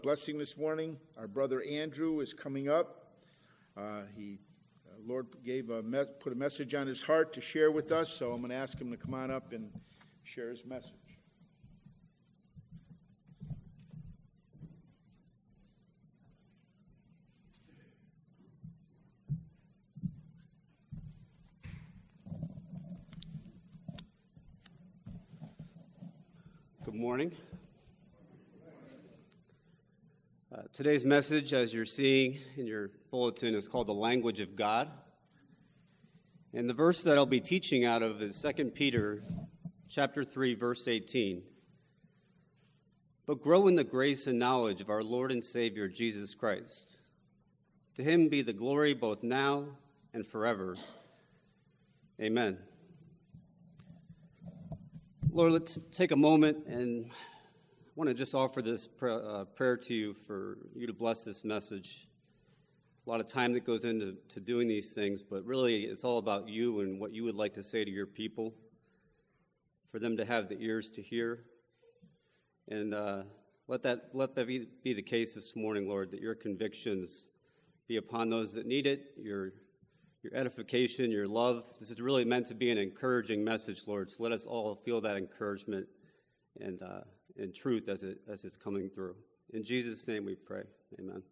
Blessing this morning. Our brother Andrew is coming up. Lord put a message on his heart to share with us, so I'm going to ask him to come on up and share his message. Good morning. Today's message, as you're seeing in your bulletin, is called The Language of God. And the verse that I'll be teaching out of is 2 Peter chapter 3, verse 18. But grow in the grace and knowledge of our Lord and Savior, Jesus Christ. To him be the glory both now and forever. Amen. Lord, let's take a moment, and I want to just offer this prayer to you for you to bless this message. A lot of time that goes into doing these things, but really it's all about you and what you would like to say to your people, for them to have the ears to hear. And let that be the case this morning, Lord, that your convictions be upon those that need it, your edification, your love. This is really meant to be an encouraging message, Lord, so let us all feel that encouragement and truth as it's coming through. In Jesus' name we pray. Amen.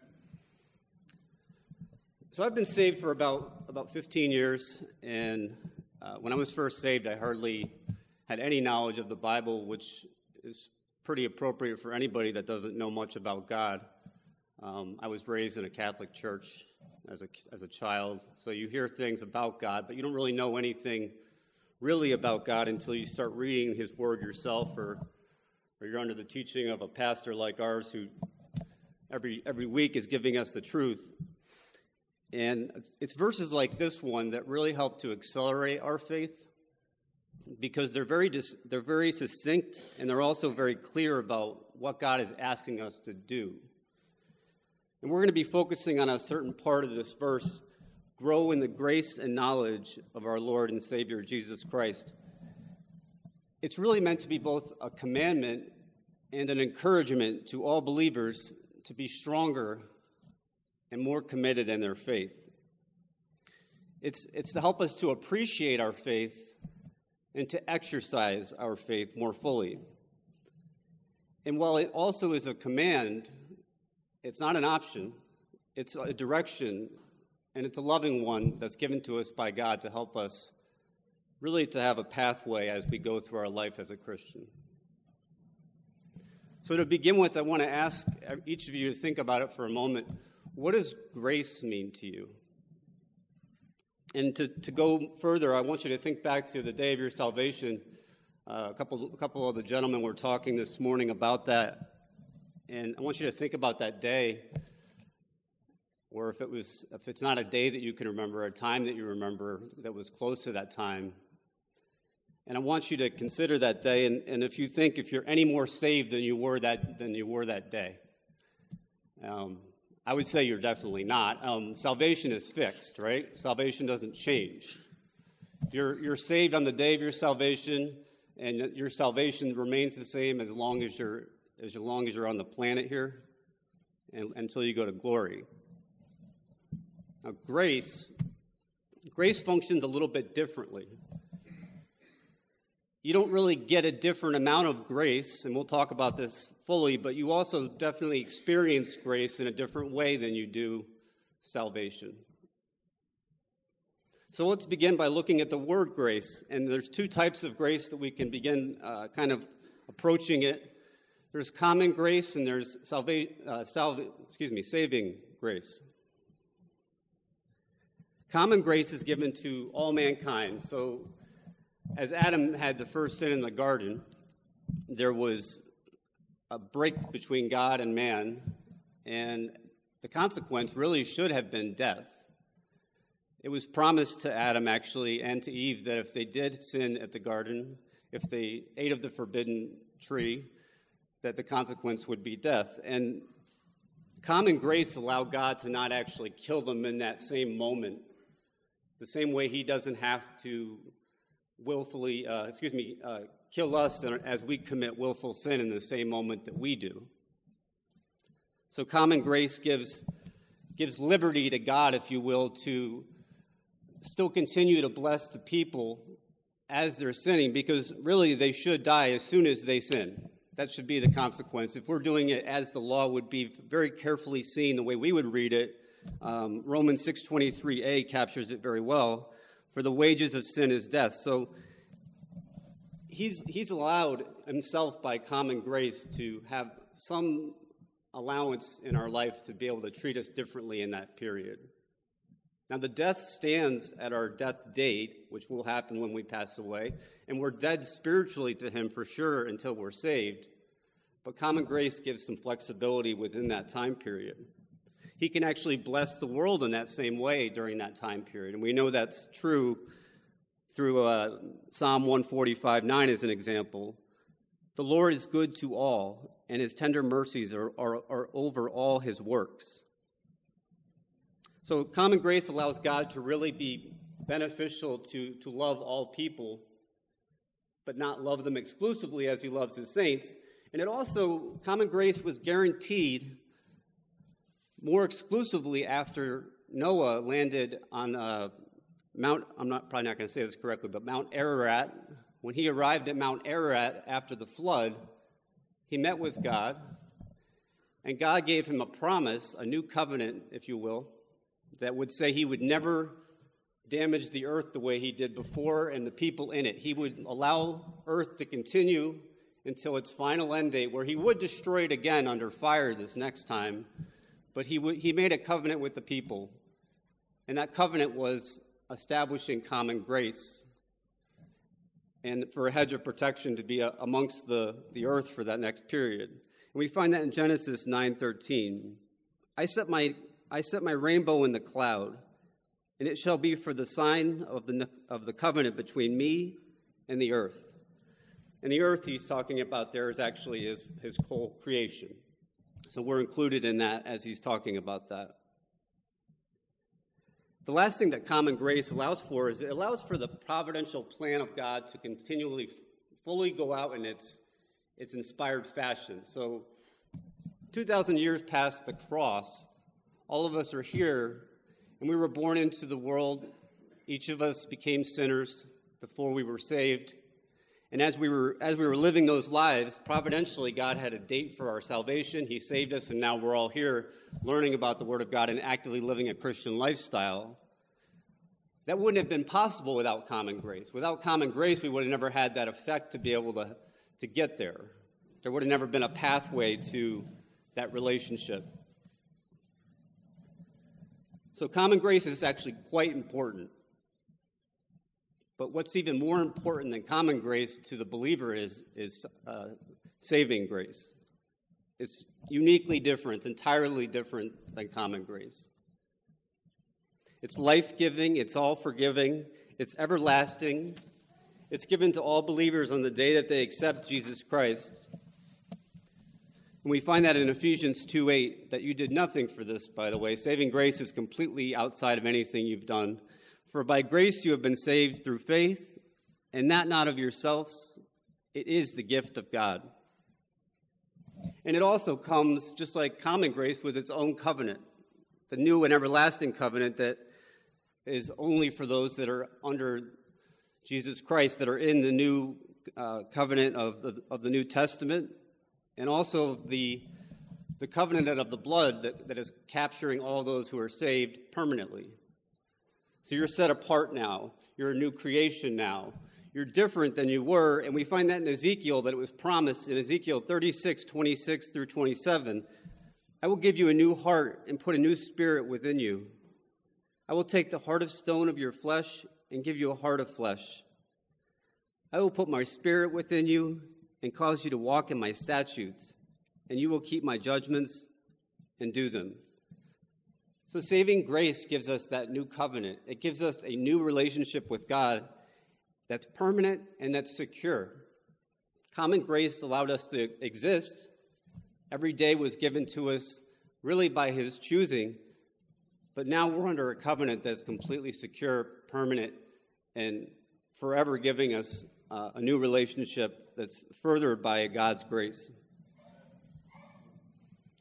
So I've been saved for about 15 years, and when I was first saved, I hardly had any knowledge of the Bible, which is pretty appropriate for anybody that doesn't know much about God. I was raised in a Catholic church as a child, so you hear things about God, but you don't really know anything really about God until you start reading His Word yourself, or you're under the teaching of a pastor like ours who every week is giving us the truth. And it's verses like this one that really help to accelerate our faith, because they're very succinct, and they're also very clear about what God is asking us to do. And we're going to be focusing on a certain part of this verse: grow in the grace and knowledge of our Lord and Savior, Jesus Christ. It's really meant to be both a commandment and an encouragement to all believers to be stronger and more committed in their faith. It's to help us to appreciate our faith and to exercise our faith more fully. And while it also is a command, it's not an option. It's a direction, and it's a loving one that's given to us by God to help us really to have a pathway as we go through our life as a Christian. So to begin with, I want to ask each of you to think about it for a moment. What does grace mean to you? And to go further, I want you to think back to the day of your salvation. A couple of the gentlemen were talking this morning about that. And I want you to think about that day, or if it's not a day that you can remember, a time that you remember that was close to that time. And I want you to consider that day, and if you're any more saved than you were that day. I would say you're definitely not. Salvation is fixed, right? Salvation doesn't change. You're saved on the day of your salvation, and your salvation remains the same as long as you're on the planet here, and until you go to glory. Now, grace functions a little bit differently. You don't really get a different amount of grace, and we'll talk about this fully, but you also definitely experience grace in a different way than you do salvation. So let's begin by looking at the word grace, and there's two types of grace that we can begin kind of approaching it. There's common grace, and there's saving grace. Common grace is given to all mankind. So as Adam had the first sin in the garden, there was a break between God and man, and the consequence really should have been death. It was promised to Adam, actually, and to Eve, that if they did sin at the garden, if they ate of the forbidden tree, that the consequence would be death. And common grace allowed God to not actually kill them in that same moment, the same way He doesn't have to kill us as we commit willful sin in the same moment that we do. So common grace gives liberty to God, if you will, to still continue to bless the people as they're sinning, because really they should die as soon as they sin. That should be the consequence. If we're doing it as the law would be very carefully seen, the way we would read it, Romans 6:23a captures it very well. For the wages of sin is death. So he's allowed himself by common grace to have some allowance in our life to be able to treat us differently in that period. Now, the death stands at our death date, which will happen when we pass away, and we're dead spiritually to him for sure until we're saved. But common grace gives some flexibility within that time period. He can actually bless the world in that same way during that time period, and we know that's true through Psalm 145:9 as an example. The Lord is good to all, and his tender mercies are over all his works. So common grace allows God to really be beneficial to love all people, but not love them exclusively as he loves his saints. And it also, common grace was guaranteed more exclusively after Noah landed on Mount, probably not going to say this correctly, but Mount Ararat. When he arrived at Mount Ararat after the flood, he met with God, and God gave him a promise, a new covenant, if you will, that would say he would never damage the earth the way he did before and the people in it. He would allow earth to continue until its final end date, where he would destroy it again under fire this next time. But he made a covenant with the people, and that covenant was establishing common grace and for a hedge of protection to be amongst the earth for that next period. And we find that in Genesis 9:13. I set my rainbow in the cloud, and it shall be for the sign of the covenant between me and the earth. And the earth he's talking about there is actually his whole creation. So we're included in that as he's talking about that. The last thing that common grace allows for is it allows for the providential plan of God to continually fully go out in its inspired fashion. So 2,000 years past the cross, all of us are here, and we were born into the world. Each of us became sinners before we were saved. And as we were living those lives, providentially, God had a date for our salvation. He saved us, and now we're all here learning about the Word of God and actively living a Christian lifestyle. That wouldn't have been possible without common grace. Without common grace, we would have never had that effect to be able to get there. There would have never been a pathway to that relationship. So common grace is actually quite important. But what's even more important than common grace to the believer is saving grace. It's uniquely different, entirely different than common grace. It's life-giving, it's all-forgiving, it's everlasting. It's given to all believers on the day that they accept Jesus Christ. And we find that in Ephesians 2:8, that you did nothing for this, by the way. Saving grace is completely outside of anything you've done. For by grace you have been saved through faith, and that not of yourselves. It is the gift of God. And it also comes, just like common grace, with its own covenant, the new and everlasting covenant that is only for those that are under Jesus Christ, that are in the new covenant of the New Testament, and also the covenant of the blood that is capturing all those who are saved permanently. So you're set apart now. You're a new creation now. You're different than you were, and we find that in Ezekiel, that it was promised in Ezekiel 36:26 through 27. I will give you a new heart and put a new spirit within you. I will take the heart of stone of your flesh and give you a heart of flesh. I will put my spirit within you and cause you to walk in my statutes, and you will keep my judgments and do them. So saving grace gives us that new covenant. It gives us a new relationship with God that's permanent and that's secure. Common grace allowed us to exist. Every day was given to us really by his choosing, but now we're under a covenant that's completely secure, permanent, and forever giving us a new relationship that's furthered by God's grace.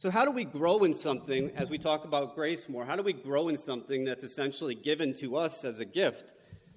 So how do we grow in something, as we talk about grace more, how do we grow in something that's essentially given to us as a gift?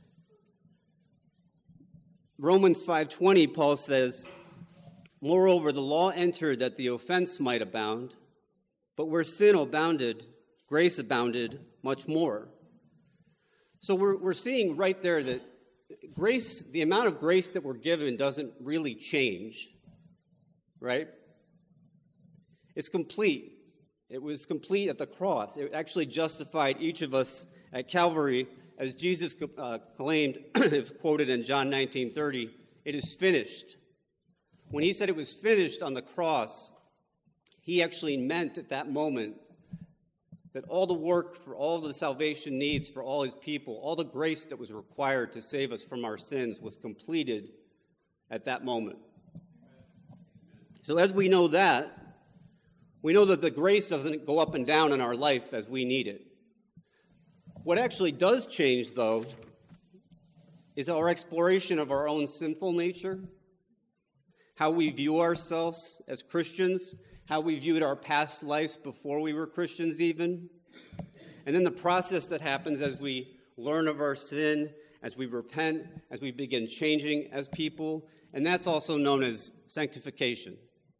Romans 5:20, Paul says, "Moreover, the law entered that the offense might abound, but where sin abounded, grace abounded much more." So we're seeing right there that grace, the amount of grace that we're given doesn't really change, right? It's complete. It was complete at the cross. It actually justified each of us at Calvary, as Jesus claimed, it's quoted in John 19:30, "It is finished." When he said it was finished on the cross, he actually meant at that moment that all the work for all the salvation needs for all his people, all the grace that was required to save us from our sins was completed at that moment. So as we know that the grace doesn't go up and down in our life as we need it. What actually does change, though, is our exploration of our own sinful nature, how we view ourselves as Christians, how we viewed our past lives before we were Christians even, and then the process that happens as we learn of our sin, as we repent, as we begin changing as people, and that's also known as sanctification.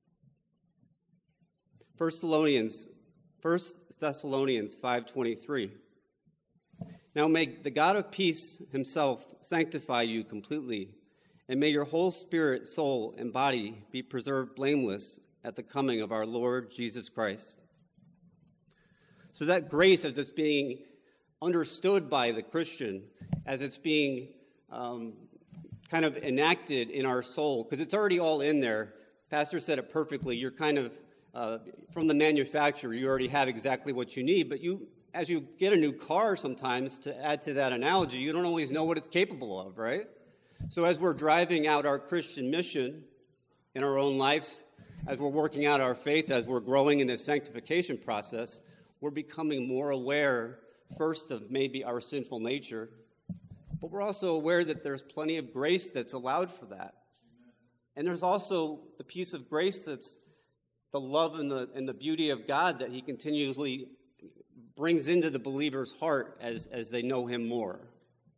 1 Thessalonians 5:23. "Now may the God of peace himself sanctify you completely, and may your whole spirit, soul, and body be preserved blameless at the coming of our Lord Jesus Christ." So that grace, as it's being understood by the Christian, as it's being kind of enacted in our soul, because it's already all in there. Pastor said it perfectly. You're kind of, from the manufacturer, you already have exactly what you need, but as you get a new car sometimes, to add to that analogy, you don't always know what it's capable of, right? So as we're driving out our Christian mission in our own lives, as we're working out our faith, as we're growing in this sanctification process, we're becoming more aware, first, of maybe our sinful nature, but we're also aware that there's plenty of grace that's allowed for that. And there's also the piece of grace that's the love and the beauty of God that he continuously brings into the believer's heart as they know him more.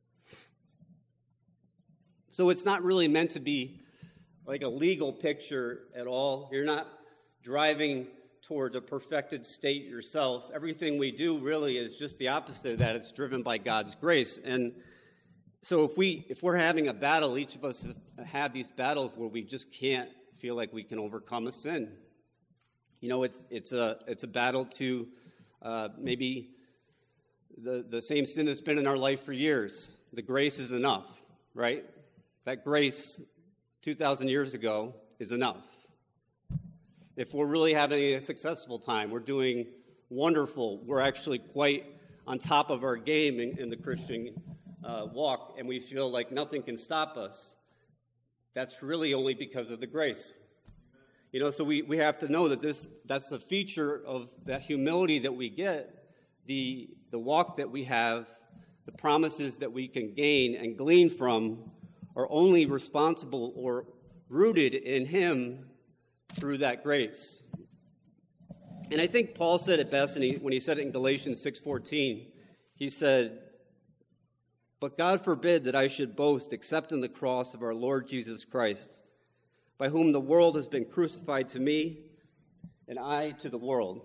So it's not really meant to be like a legal picture at all. You're not driving towards a perfected state yourself. Everything we do really is just the opposite of that. It's driven by God's grace. And so if we're having a battle, each of us have these battles where we just can't feel like we can overcome a sin. You know, it's a battle to maybe the same sin that's been in our life for years. The grace is enough, right? That grace 2,000 years ago is enough. If we're really having a successful time, we're doing wonderful, we're actually quite on top of our game in the Christian walk, and we feel like nothing can stop us, that's really only because of the grace. You know, so we have to know that that's a feature of that humility that we get, the walk that we have, the promises that we can gain and glean from are only responsible or rooted in him through that grace. And I think Paul said it best when he said it in Galatians 6:14. He said, "But God forbid that I should boast except in the cross of our Lord Jesus Christ, by whom the world has been crucified to me, and I to the world."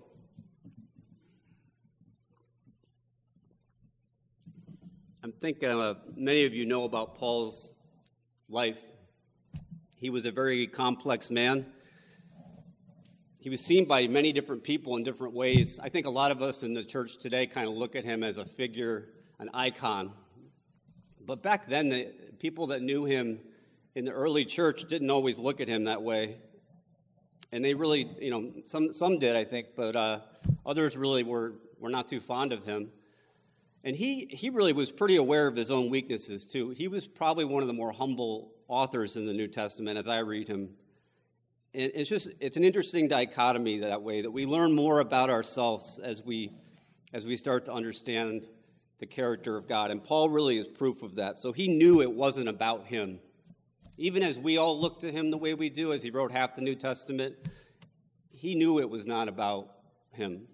I think many of you know about Paul's life. He was a very complex man. He was seen by many different people in different ways. I think a lot of us in the church today kind of look at him as a figure, an icon. But back then, the people that knew him in the early church didn't always look at him that way. And they really, you know, some did, I think, but others really were not too fond of him. And he really was pretty aware of his own weaknesses, too. He was probably one of the more humble authors in the New Testament as I read him. And it's an interesting dichotomy that way, that we learn more about ourselves as we start to understand the character of God. And Paul really is proof of that. So he knew it wasn't about him. Even as we all look to him the way we do, as he wrote half the New Testament, he knew it was not about him.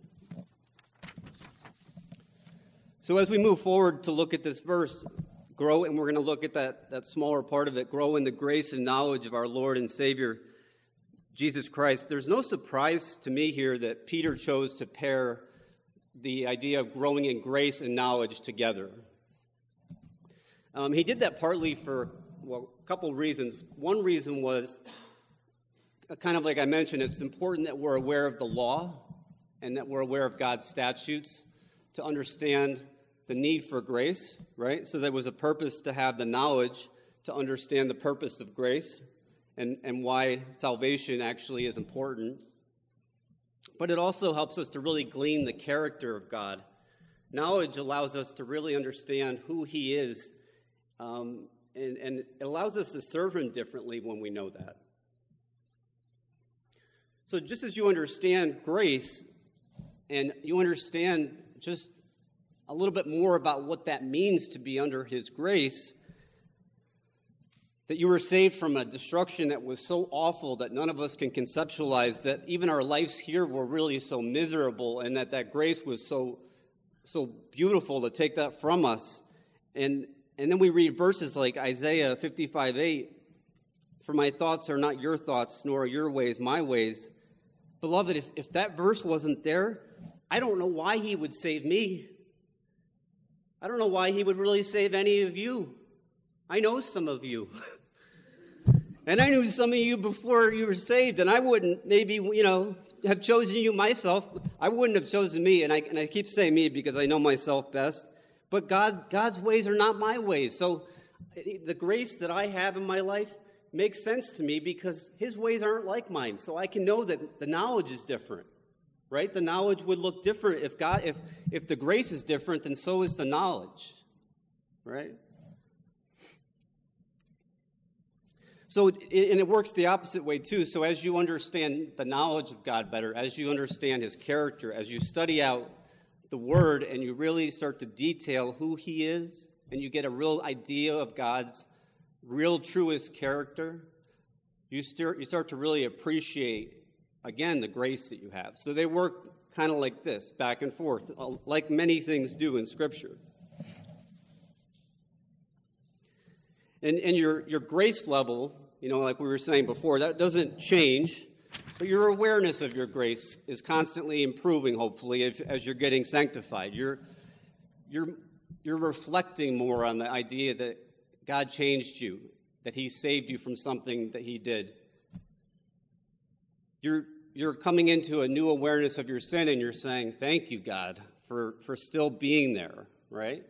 So as we move forward to look at this verse, grow, and we're going to look at that smaller part of it, grow in the grace and knowledge of our Lord and Savior, Jesus Christ. There's no surprise to me here that Peter chose to pair the idea of growing in grace and knowledge together. He did that partly for, a couple reasons. One reason was, kind of like I mentioned, it's important that we're aware of the law and that we're aware of God's statutes to understand the need for grace, right? So there was a purpose to have the knowledge to understand the purpose of grace and why salvation actually is important. But it also helps us to really glean the character of God. Knowledge allows us to really understand who he is, and it allows us to serve him differently when we know that. So just as you understand grace and you understand just a little bit more about what that means to be under his grace, that you were saved from a destruction that was so awful that none of us can conceptualize, that even our lives here were really so miserable, and that grace was so beautiful to take that from us. And then we read verses like Isaiah 55:8, "For my thoughts are not your thoughts, nor are your ways my ways." Beloved, if that verse wasn't there, I don't know why he would save me. I don't know why he would really save any of you. I know some of you. And I knew some of you before you were saved, and I wouldn't maybe, have chosen you myself. I wouldn't have chosen me, and I keep saying me because I know myself best. But God's ways are not my ways. So the grace that I have in my life makes sense to me because his ways aren't like mine. So I can know that the knowledge is different, right? The knowledge would look different if the grace is different, then so is the knowledge, right? So, and it works the opposite way too. So as you understand the knowledge of God better, as you understand his character, as you study out the word and you really start to detail who he is, and you get a real idea of God's real truest character, you start to really appreciate, again, the grace that you have. So they work kind of like this, back and forth, like many things do in Scripture. And your grace level, like we were saying before, that doesn't change, but your awareness of your grace is constantly improving, hopefully, as you're getting sanctified. You're reflecting more on the idea that God changed you, that he saved you from something that he did. You're coming into a new awareness of your sin, and you're saying, thank you, God, for still being there, right?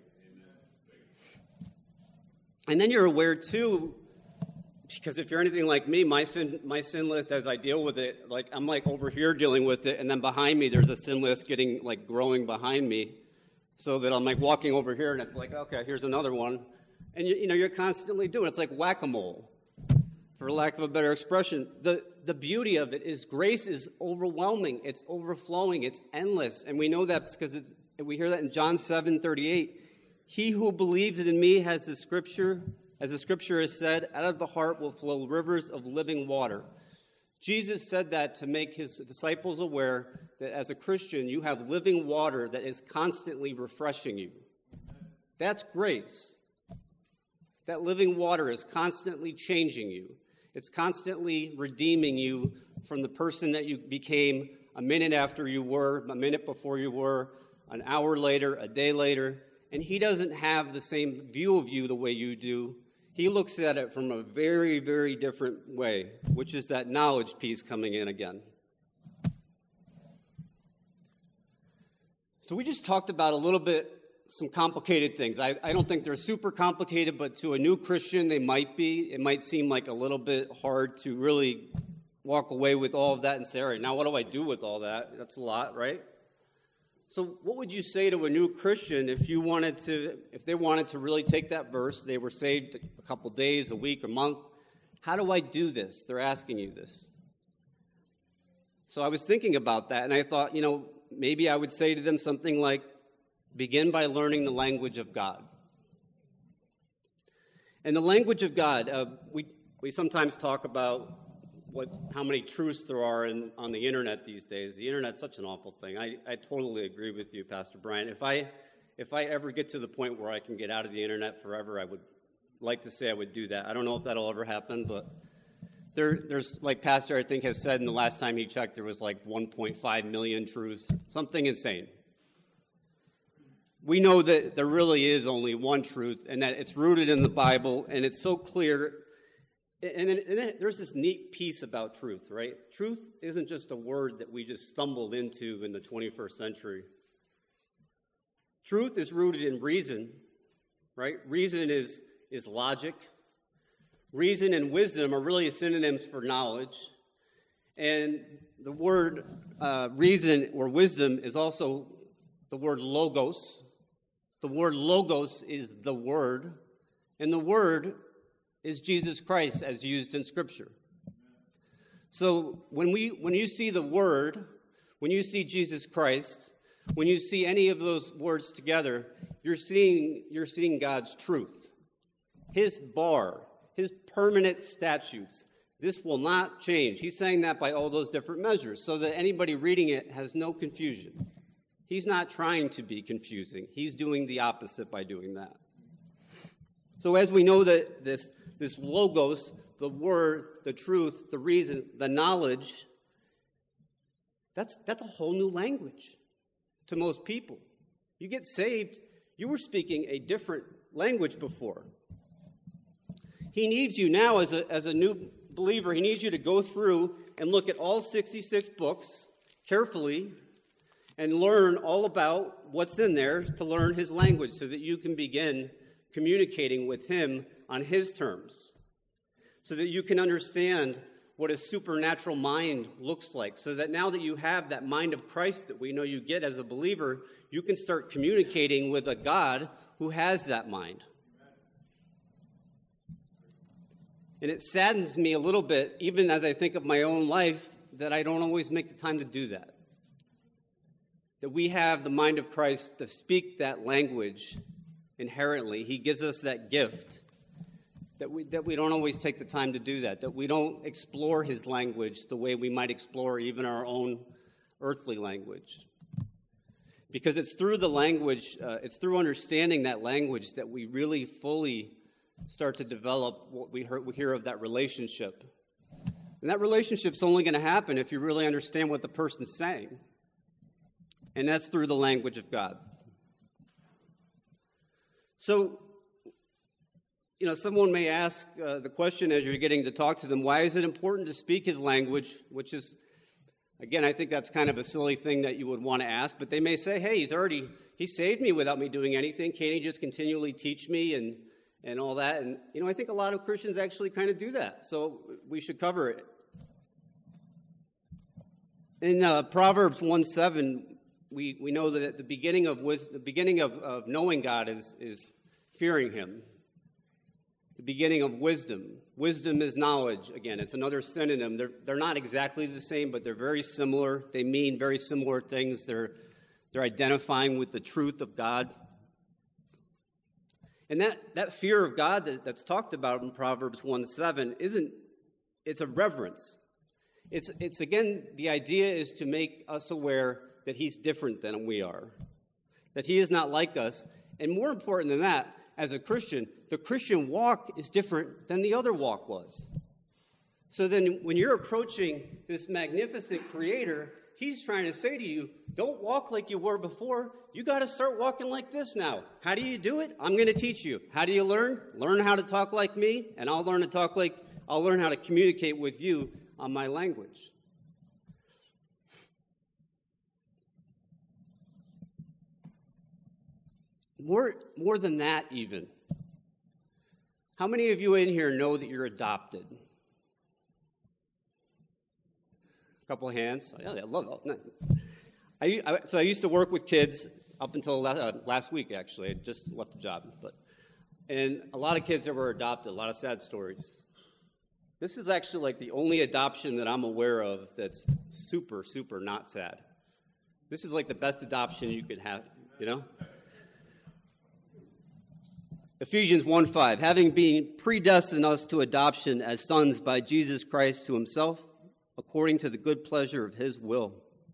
And then you're aware, too, because if you're anything like me, my sin list, as I deal with it, I'm over here dealing with it, and then behind me there's a sin list growing behind me, so that I'm walking over here, and it's okay, here's another one. And you're constantly doing it. It's like whack-a-mole, for lack of a better expression. The beauty of it is grace is overwhelming. It's overflowing. It's endless. And we know that because we hear that in John 7:38. He who believes in me, as the scripture has said, out of the heart will flow rivers of living water. Jesus said that to make his disciples aware that as a Christian, you have living water that is constantly refreshing you. That's grace. That living water is constantly changing you. It's constantly redeeming you from the person that you became a minute after you were, a minute before you were, an hour later, a day later. And he doesn't have the same view of you the way you do. He looks at it from a very, very different way, which is that knowledge piece coming in again. So we just talked about a little bit some complicated things. I don't think they're super complicated, but to a new Christian, they might be. It might seem like a little bit hard to really walk away with all of that and say, all right, now what do I do with all that? That's a lot, right? So what would you say to a new Christian if they wanted to really take that verse, they were saved a couple days, a week, a month, how do I do this? They're asking you this. So I was thinking about that, and I thought, maybe I would say to them something like, begin by learning the language of God. And the language of God, we sometimes talk about how many truths there are on the internet these days. The internet's such an awful thing. I totally agree with you, Pastor Brian. If I ever get to the point where I can get out of the internet forever, I would like to say I would do that. I don't know if that'll ever happen, but there's, like Pastor, I think, has said in the last time he checked, there was like 1.5 million truths, something insane. We know that there really is only one truth, and that it's rooted in the Bible, and it's so clear. And then there's this neat piece about truth, right? Truth isn't just a word that we just stumbled into in the 21st century. Truth is rooted in reason, right? Reason is logic. Reason and wisdom are really synonyms for knowledge. And the word reason or wisdom is also the word logos. The word logos is the word, and the word is Jesus Christ as used in Scripture. So when you see the word, when you see Jesus Christ, when you see any of those words together, you're seeing God's truth, His bar, His permanent statutes. This will not change. He's saying that by all those different measures, so that anybody reading it has no confusion. He's not trying to be confusing. He's doing the opposite by doing that. So as we know that this logos, the word, the truth, the reason, the knowledge, that's a whole new language to most people. You get saved, you were speaking a different language before. He needs you now as a new believer. He needs you to go through and look at all 66 books carefully and learn all about what's in there to learn His language so that you can begin communicating with Him on His terms, so that you can understand what a supernatural mind looks like, so that now that you have that mind of Christ that we know you get as a believer, you can start communicating with a God who has that mind. And it saddens me a little bit, even as I think of my own life, that I don't always make the time to do that. That we have the mind of Christ to speak that language inherently. He gives us that gift. That we don't always take the time to do that. That we don't explore His language the way we might explore even our own earthly language. Because it's through the language, it's through understanding that language that we really fully start to develop what we hear of that relationship. And that relationship's only going to happen if you really understand what the person's saying. And that's through the language of God. So, someone may ask the question as you're getting to talk to them, why is it important to speak His language? Which is, again, I think that's kind of a silly thing that you would want to ask. But they may say, hey, He saved me without me doing anything. Can't He just continually teach me and all that? And, I think a lot of Christians actually kind of do that. So we should cover it. In Proverbs 1:7, we know that the beginning of knowing God is fearing Him. The beginning of wisdom. Wisdom is knowledge. Again, it's another synonym. They're not exactly the same, but they're very similar. They mean very similar things. They're identifying with the truth of God. And that fear of God that's talked about in Proverbs 1:7 it's a reverence. It's again, the idea is to make us aware that He's different than we are, that He is not like us. And more important than that, as a Christian, the Christian walk is different than the other walk was. So then when you're approaching this magnificent Creator, He's trying to say to you, don't walk like you were before. You got to start walking like this now. How do you do it? I'm going to teach you. How do you learn? Learn how to talk like me, and I'll learn how to communicate with you on my language. More than that, even. How many of you in here know that you're adopted? A couple of hands. I love it. So I used to work with kids up until last week, actually. I just left the job. And a lot of kids that were adopted, a lot of sad stories. This is actually like the only adoption that I'm aware of that's super, super not sad. This is like the best adoption you could have, Ephesians 1:5, having been predestined us to adoption as sons by Jesus Christ to himself, according to the good pleasure of his will.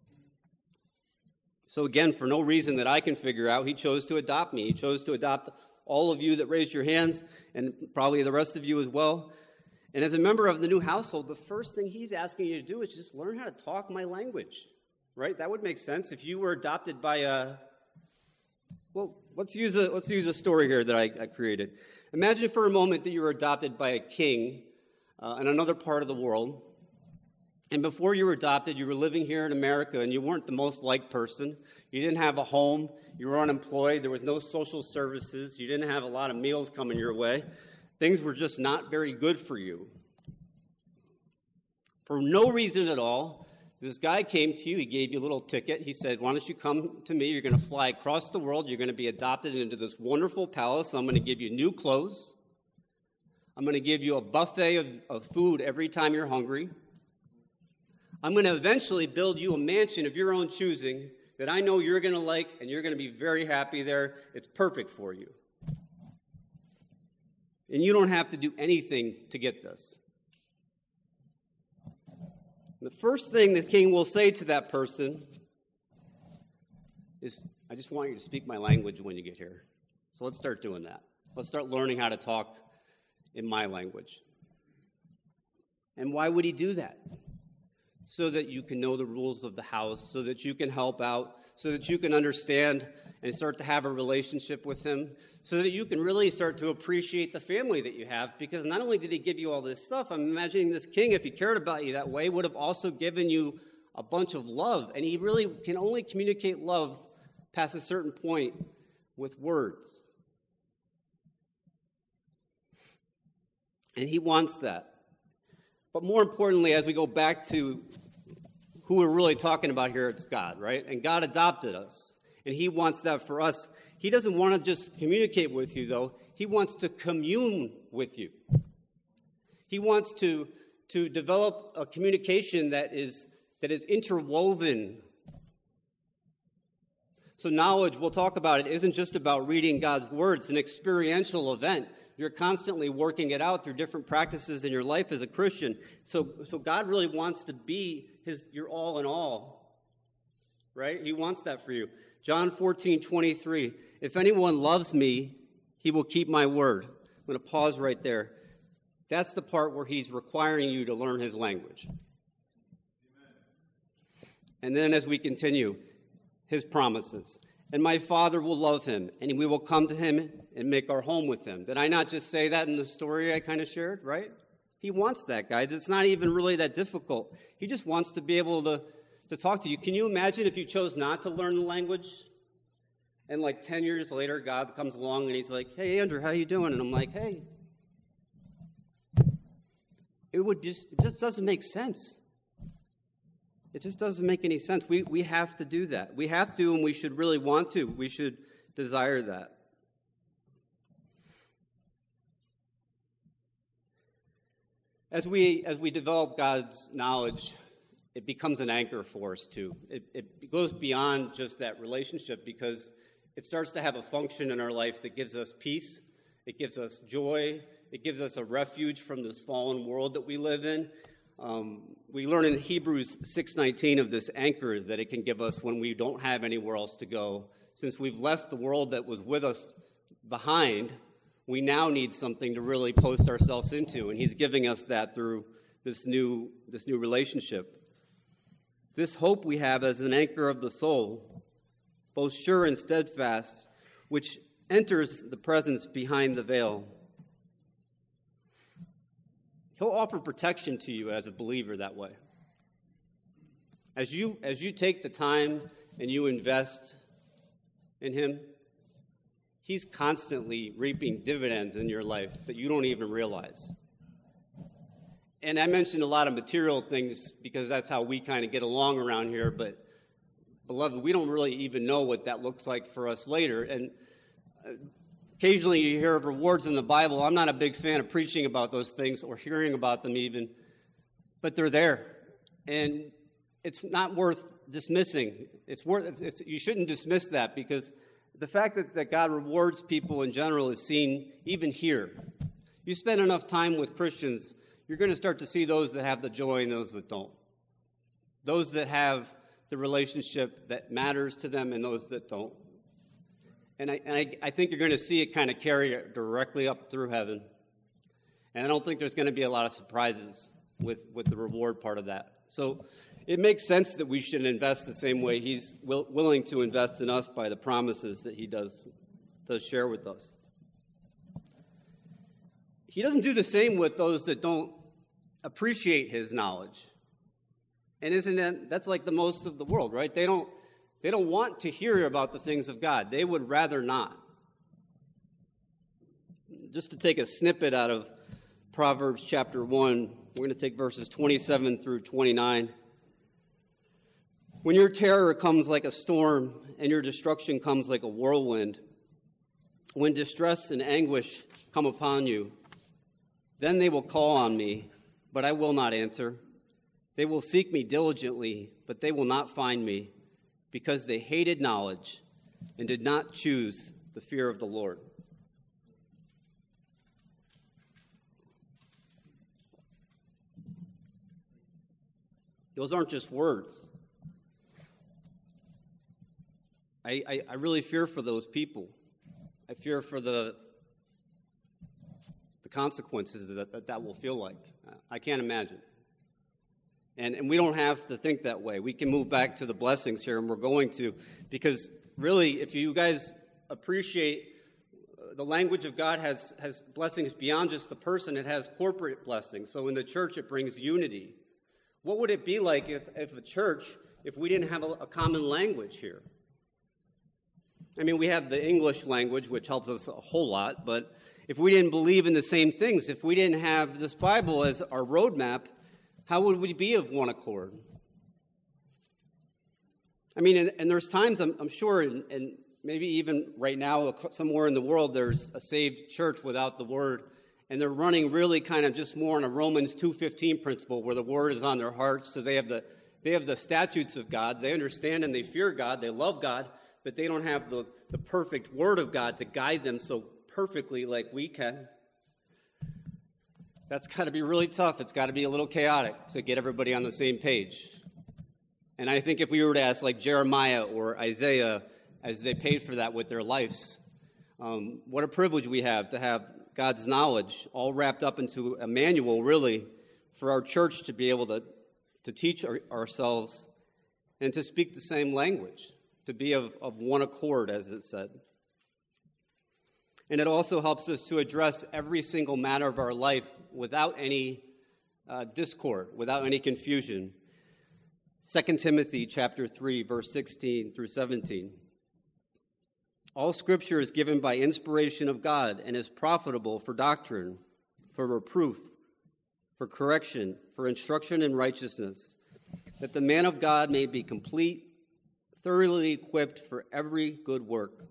So again, for no reason that I can figure out, he chose to adopt me. He chose to adopt all of you that raised your hands, and probably the rest of you as well. And as a member of the new household, the first thing he's asking you to do is just learn how to talk my language, right? That would make sense if you were adopted by well, let's use a story here that I created. Imagine for a moment that you were adopted by a king in another part of the world. And before you were adopted, you were living here in America, and you weren't the most liked person. You didn't have a home. You were unemployed. There was no social services. You didn't have a lot of meals coming your way. Things were just not very good for you. For no reason at all, this guy came to you. He gave you a little ticket. He said, why don't you come to me? You're going to fly across the world. You're going to be adopted into this wonderful palace. I'm going to give you new clothes. I'm going to give you a buffet of food every time you're hungry. I'm going to eventually build you a mansion of your own choosing that I know you're going to like, and you're going to be very happy there. It's perfect for you. And you don't have to do anything to get this. The first thing the king will say to that person is, I just want you to speak my language when you get here. So let's start doing that. Let's start learning how to talk in my language. And why would he do that? So that you can know the rules of the house, so that you can help out, so that you can understand and start to have a relationship with him, so that you can really start to appreciate the family that you have, because not only did he give you all this stuff, I'm imagining this king, if he cared about you that way, would have also given you a bunch of love, and he really can only communicate love past a certain point with words. And he wants that. But more importantly, as we go back to who we're really talking about here, it's God, right? And God adopted us, and he wants that for us. He doesn't want to just communicate with you, though. He wants to commune with you. He wants to develop a communication that is interwoven. So knowledge, we'll talk about it, isn't just about reading God's word. It's an experiential event. You're constantly working it out through different practices in your life as a Christian. So God really wants to be your all in all, right? He wants that for you. John 14:23. If anyone loves me, he will keep my word. I'm going to pause right there. That's the part where he's requiring you to learn his language. Amen. And then as we continue, his promises. And my Father will love him, and we will come to him and make our home with him. Did I not just say that in the story I kind of shared, right? He wants that, guys. It's not even really that difficult. He just wants to be able to talk to you. Can you imagine if you chose not to learn the language? And like 10 years later, God comes along and he's like, hey, Andrew, how you doing? And I'm like, hey. It just doesn't make sense. It just doesn't make any sense. We have to do that. We have to, and we should really want to. We should desire that. As we develop God's knowledge, it becomes an anchor for us too. It goes beyond just that relationship, because it starts to have a function in our life that gives us peace. It gives us joy. It gives us a refuge from this fallen world that we live in. We learn in Hebrews 6:19 of this anchor that it can give us when we don't have anywhere else to go. Since we've left the world that was with us behind, we now need something to really post ourselves into, and he's giving us that through this new relationship. This hope we have as an anchor of the soul, both sure and steadfast, which enters the presence behind the veil. He'll offer protection to you as a believer that way. As you take the time and you invest in him, he's constantly reaping dividends in your life that you don't even realize. And I mentioned a lot of material things because that's how we kind of get along around here, but beloved, we don't really even know what that looks like for us later. And occasionally you hear of rewards in the Bible. I'm not a big fan of preaching about those things or hearing about them even, but they're there. And it's not worth dismissing. You shouldn't dismiss that, because The fact that God rewards people in general is seen even here. You spend enough time with Christians, you're going to start to see those that have the joy and those that don't. Those that have the relationship that matters to them and those that don't. And I think you're going to see it kind of carry it directly up through heaven. And I don't think there's going to be a lot of surprises with the reward part of that. So it makes sense that we should invest the same way he's willing to invest in us by the promises that he does share with us. He doesn't do the same with those that don't appreciate his knowledge. And that's like the most of the world, right? They don't want to hear about the things of God. They would rather not. Just to take a snippet out of Proverbs chapter 1, we're going to take verses 27 through 29. When your terror comes like a storm and your destruction comes like a whirlwind, when distress and anguish come upon you, then they will call on me, but I will not answer. They will seek me diligently, but they will not find me, because they hated knowledge and did not choose the fear of the Lord. Those aren't just words. I really fear for those people. I fear for the consequences that will feel like. I can't imagine. And we don't have to think that way. We can move back to the blessings here, and we're going to, because really, if you guys appreciate the language of God has blessings beyond just the person, it has corporate blessings. So in the church, it brings unity. What would it be like if a church, if we didn't have a common language here? I mean, we have the English language, which helps us a whole lot, but if we didn't believe in the same things, if we didn't have this Bible as our roadmap, how would we be of one accord? I mean, and there's times, I'm sure, and maybe even right now, somewhere in the world, there's a saved church without the Word, and they're running really kind of just more on a Romans 2:15 principle, where the Word is on their hearts, so they have the statutes of God, they understand and they fear God, they love God, but they don't have the perfect Word of God to guide them so perfectly like we can. That's got to be really tough. It's got to be a little chaotic to get everybody on the same page. And I think if we were to ask like Jeremiah or Isaiah, as they paid for that with their lives, what a privilege we have to have God's knowledge all wrapped up into a manual, really, for our church to be able to teach ourselves and to speak the same language, to be of one accord, as it said. And it also helps us to address every single matter of our life without any discord, without any confusion. 2 Timothy chapter 3, verse 16 through 17. All Scripture is given by inspiration of God and is profitable for doctrine, for reproof, for correction, for instruction in righteousness, that the man of God may be complete, thoroughly equipped for every good work.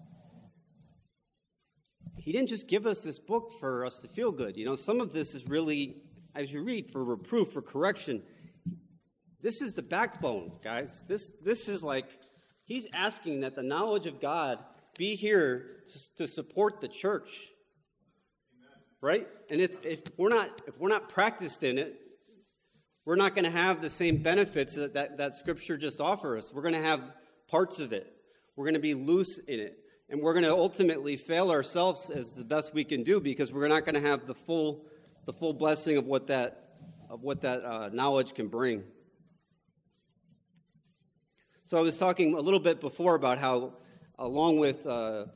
He didn't just give us this book for us to feel good. You know, some of this is really, as you read, for reproof, for correction. This is the backbone, guys. This is like, he's asking that the knowledge of God be here to support the church. Amen. Right? And if we're not practiced in it, we're not going to have the same benefits that Scripture just offers us. We're going to have parts of it. We're going to be loose in it. And we're going to ultimately fail ourselves as the best we can do, because we're not going to have the full blessing of what that knowledge can bring. So I was talking a little bit before about how, along with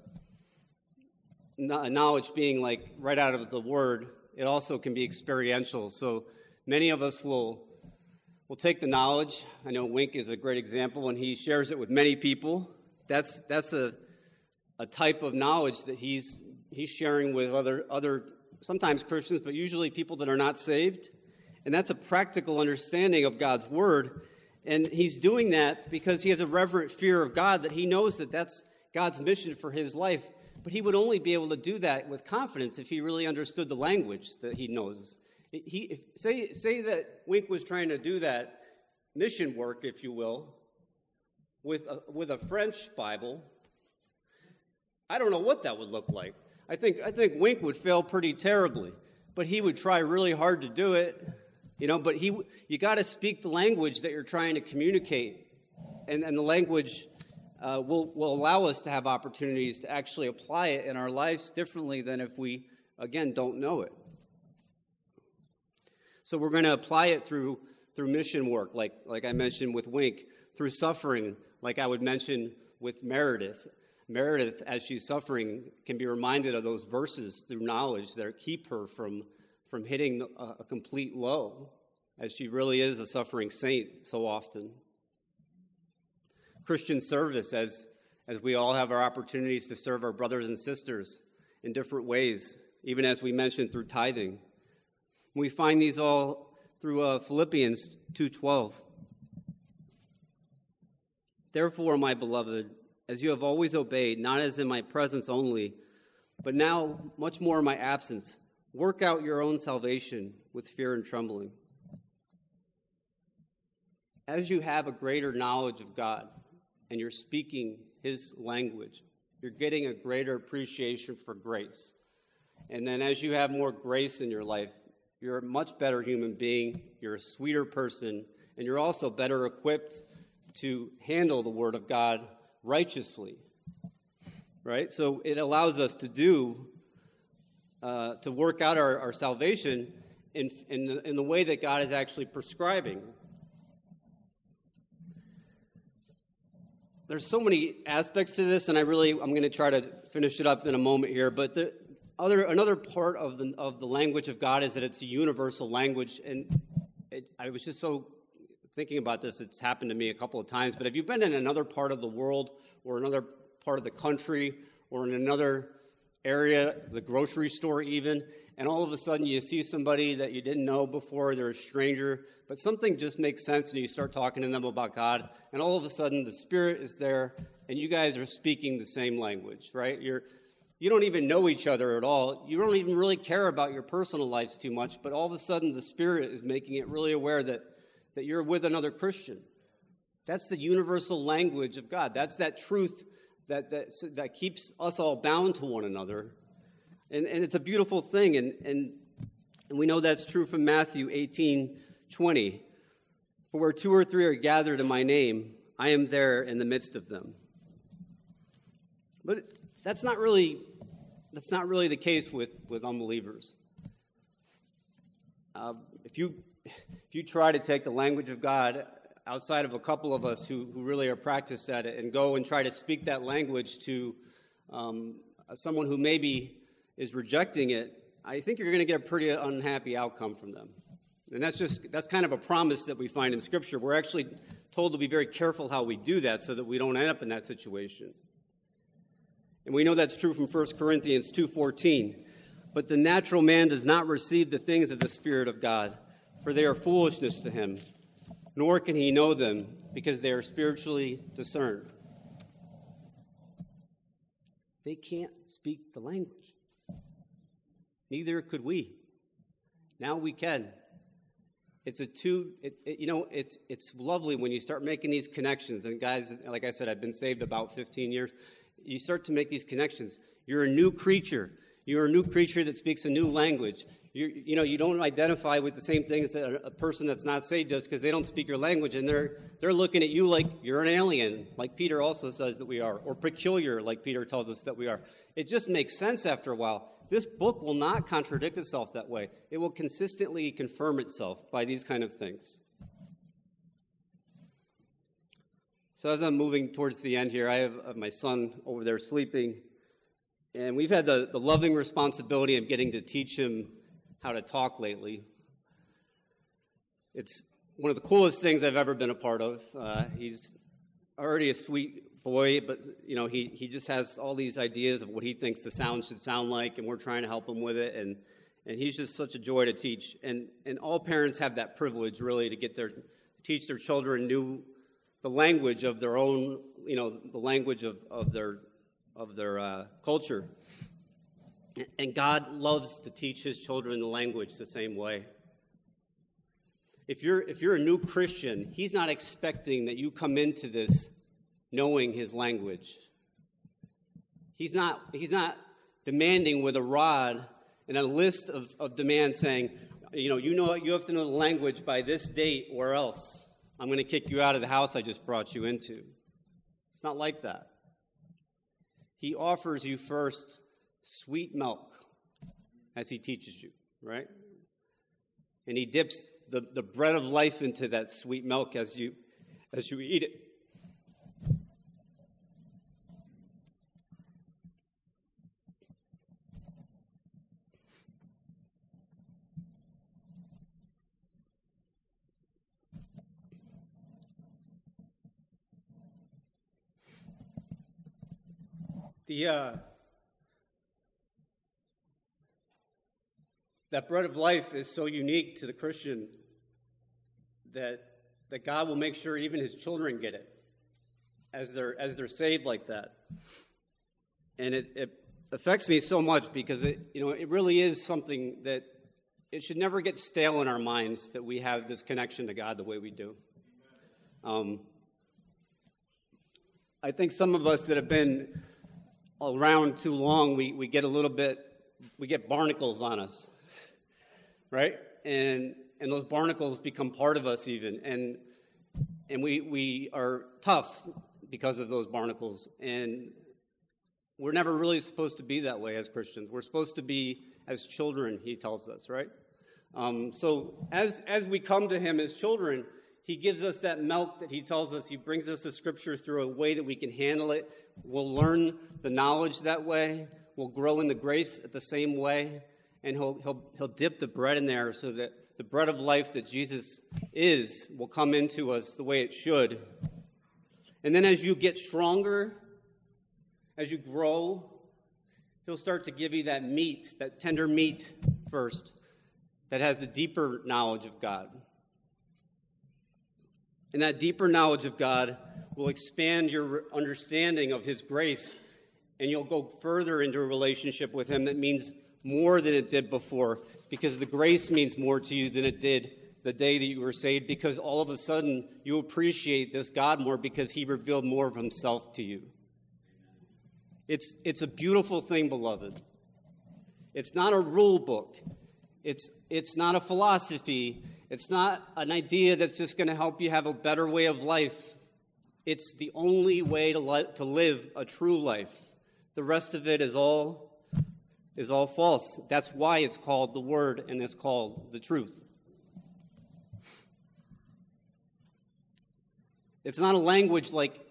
knowledge being like right out of the Word, it also can be experiential. So many of us will take the knowledge. I know Wink is a great example, and he shares it with many people. That's a type of knowledge that he's sharing with other sometimes Christians, but usually people that are not saved. And that's a practical understanding of God's Word. And he's doing that because he has a reverent fear of God, that he knows that that's God's mission for his life. But he would only be able to do that with confidence if he really understood the language that he knows. Say that Wink was trying to do that mission work, if you will, with a French Bible. I don't know what that would look like. I think Wink would fail pretty terribly, but he would try really hard to do it. But you got to speak the language that you're trying to communicate, and the language will allow us to have opportunities to actually apply it in our lives differently than if we, again, don't know it. So we're going to apply it through mission work, like I mentioned with Wink, through suffering, like I would mention with Meredith. Meredith, as she's suffering, can be reminded of those verses through knowledge that keep her from hitting a complete low, as she really is a suffering saint so often. Christian service, as we all have our opportunities to serve our brothers and sisters in different ways, even as we mentioned through tithing. We find these all through Philippians 2:12. Therefore, my beloved, as you have always obeyed, not as in my presence only, but now much more in my absence, work out your own salvation with fear and trembling. As you have a greater knowledge of God and you're speaking his language, you're getting a greater appreciation for grace. And then as you have more grace in your life, you're a much better human being, you're a sweeter person, and you're also better equipped to handle the Word of God righteously, right? So it allows us to work out our salvation in the way that God is actually prescribing. There's so many aspects to this, and I'm going to try to finish it up in a moment here, but another part of the language of God is that it's a universal language, and I was just so thinking about this. It's happened to me a couple of times, but have you been in another part of the world or another part of the country or in another area, the grocery store even, and all of a sudden you see somebody that you didn't know before, they're a stranger, but something just makes sense and you start talking to them about God, and all of a sudden the Spirit is there and you guys are speaking the same language, right? You don't even know each other at all. You don't even really care about your personal lives too much, but all of a sudden the Spirit is making it really aware that you're with another Christian. That's the universal language of God. That's that truth that keeps us all bound to one another. And it's a beautiful thing, and we know that's true from Matthew 18:20. For where 2 or 3 are gathered in my name, I am there in the midst of them. But that's not really the case with unbelievers. If you try to take the language of God outside of a couple of us who really are practiced at it and go and try to speak that language to someone who maybe is rejecting it, I think you're going to get a pretty unhappy outcome from them. And that's kind of a promise that we find in Scripture. We're actually told to be very careful how we do that so that we don't end up in that situation. And we know that's true from 1 Corinthians 2:14. But the natural man does not receive the things of the Spirit of God, for they are foolishness to him, nor can he know them, because they are spiritually discerned. They can't speak the language. Neither could we. Now we can. It's lovely when you start making these connections. And guys, like I said, I've been saved about 15 years. You start to make these connections. You're a new creature. You're a new creature that speaks a new language. You don't identify with the same things that a person that's not saved does because they don't speak your language, and they're looking at you like you're an alien, like Peter also says that we are, or peculiar, like Peter tells us that we are. It just makes sense after a while. This book will not contradict itself that way. It will consistently confirm itself by these kind of things. So as I'm moving towards the end here, I have my son over there sleeping, and we've had the loving responsibility of getting to teach him how to talk lately. It's one of the coolest things I've ever been a part of. He's already a sweet boy, but he just has all these ideas of what he thinks the sound should sound like, and we're trying to help him with it, and he's just such a joy to teach. And all parents have that privilege, really, to teach their children the language of their own, the language of their culture. And God loves to teach his children the language the same way. If you're a new Christian, he's not expecting that you come into this knowing his language. He's not demanding with a rod and a list of demands saying, you have to know the language by this date or else I'm going to kick you out of the house I just brought you into. It's not like that. He offers you first sweet milk as he teaches you, right? And he dips the bread of life into that sweet milk as you eat it. That bread of life is so unique to the Christian that God will make sure even his children get it as they're saved like that. And it affects me so much because it really is something that it should never get stale in our minds that we have this connection to God the way we do. I think some of us that have been around too long, we get we get barnacles on us, right? And those barnacles become part of us even, and we are tough because of those barnacles, and we're never really supposed to be that way as Christians. We're supposed to be as children, he tells us, right? So as we come to him as children, he gives us that milk that he tells us. He brings us the scripture through a way that we can handle it. We'll learn the knowledge that way. We'll grow in the grace at the same way. And he'll dip the bread in there so that the bread of life that Jesus is will come into us the way it should. And then as you get stronger, as you grow, he'll start to give you that meat, that tender meat first, that has the deeper knowledge of God. And that deeper knowledge of God will expand your understanding of his grace, and you'll go further into a relationship with him that means more than it did before, because the grace means more to you than it did the day that you were saved, because all of a sudden you appreciate this God more because he revealed more of himself to you. It's a beautiful thing, beloved. It's not a rule book. It's not a philosophy. It's not an idea that's just going to help you have a better way of life. It's the only way to live a true life. The rest of it is all false. That's why it's called the Word and it's called the truth. It's not a language like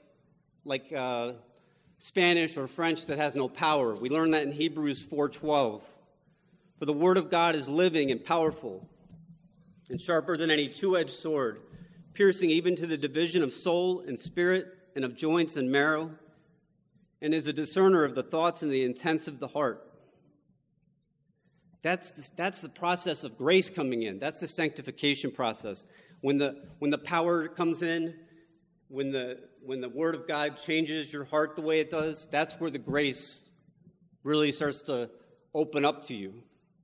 Spanish or French that has no power. We learn that in Hebrews 4:12. For the Word of God is living and powerful and sharper than any two-edged sword, piercing even to the division of soul and spirit and of joints and marrow, and is a discerner of the thoughts and the intents of the heart. That's the process of grace coming in. That's the sanctification process. When the power comes in, when the Word of God changes your heart the way it does, that's where the grace really starts to open up to you.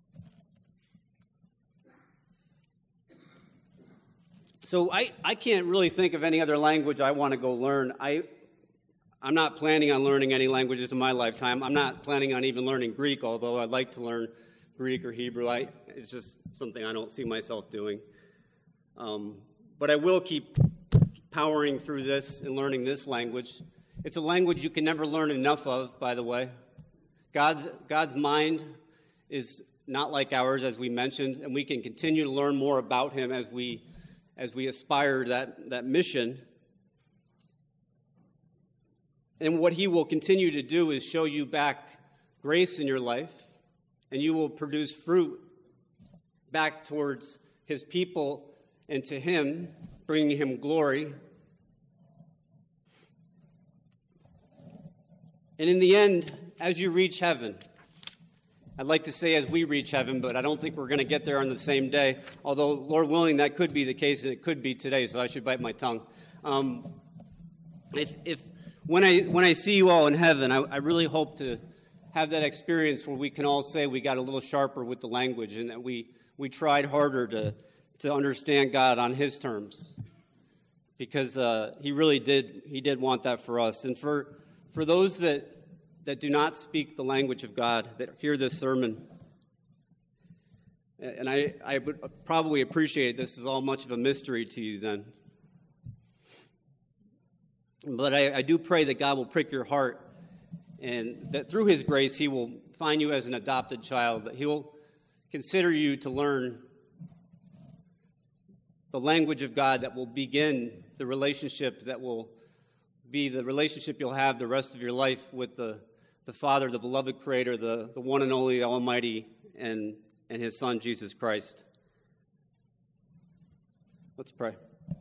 So I can't really think of any other language I want to go learn. I'm not planning on learning any languages in my lifetime. I'm not planning on even learning Greek, although I'd like to learn Greek or Hebrew. It's just something I don't see myself doing. But I will keep powering through this and learning this language. It's a language you can never learn enough of, by the way. God's mind is not like ours, as we mentioned, and we can continue to learn more about him as we aspire that mission. And what he will continue to do is show you back grace in your life, and you will produce fruit back towards his people and to him, bringing him glory. And in the end, as you reach heaven, I'd like to say as we reach heaven, but I don't think we're going to get there on the same day, although, Lord willing, that could be the case, and it could be today, so I should bite my tongue. When I see you all in heaven, I really hope to have that experience where we can all say we got a little sharper with the language and that we tried harder to understand God on his terms, because he really did want that for us. And for those that that do not speak the language of God, that hear this sermon. And I would probably appreciate this is all much of a mystery to you then. But I do pray that God will prick your heart and that through his grace he will find you as an adopted child, that he will consider you to learn the language of God that will begin the relationship that will be the relationship you'll have the rest of your life with the Father, the beloved Creator, the one and only Almighty, and his Son, Jesus Christ. Let's pray.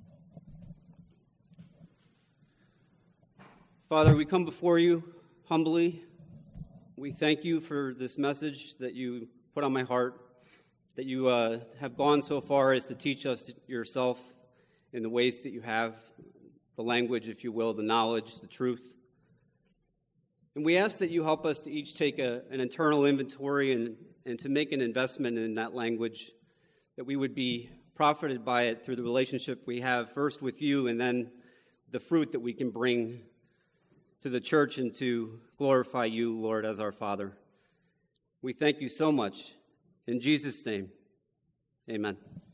Father, we come before you humbly. We thank you for this message that you put on my heart, that you have gone so far as to teach us yourself in the ways that you have, the language, if you will, the knowledge, the truth. And we ask that you help us to each take an internal inventory and to make an investment in that language, that we would be profited by it through the relationship we have first with you and then the fruit that we can bring to the church and to glorify you, Lord, as our Father. We thank you so much. In Jesus' name, amen.